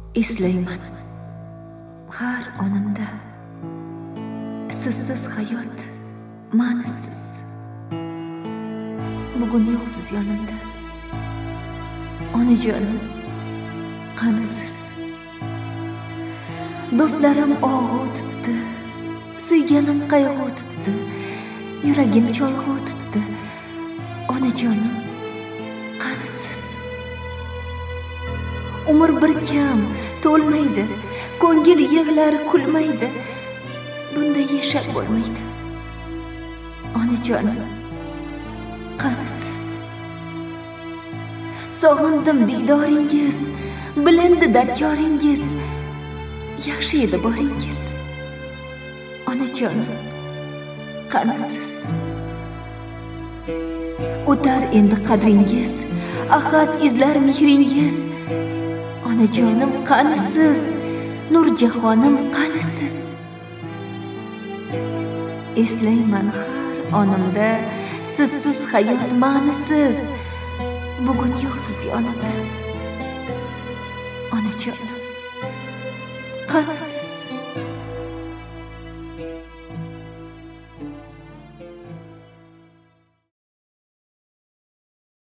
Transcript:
Eslayman har onimda sizsiz hayot ma'nisiz. Bugun yo'qsiz yonimda. Onajonim, qanisiz. Do'stlarim og'u tutdi, suyganim qayg'u tutdi, yuragim cholg'u tutdi. Onajonim, qanisiz. Umr bir kam to'lmaydi, ko'ngil yig'lar kulmaydi. Bunda yashab bo'lmaydi. Onajonim, qanisiz. Sog'indim didoringiz, bilindi dardkoringiz. Yaxshi edi boringiz. Onajonim, qanisiz. O'tar endi qadringiz, ahad izlar mehringiz. Onajonim, qanisiz. Nurjahonim, qanisiz. Eslayman har onimda sizsiz hayot ma'nisiz. Bugun yo'qsiz yonimda. Onajonim, qanisiz.